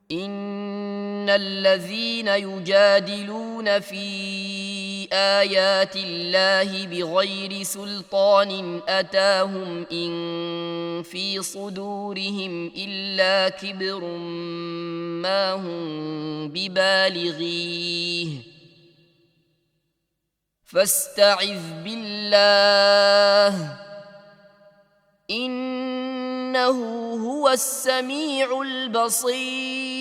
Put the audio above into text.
إن الذين يجادلون في آيات الله بغير سلطان أتاهم إن في صدورهم إلا كبر ما هم ببالغيه فاستعذ بالله إنه هو السميع البصير.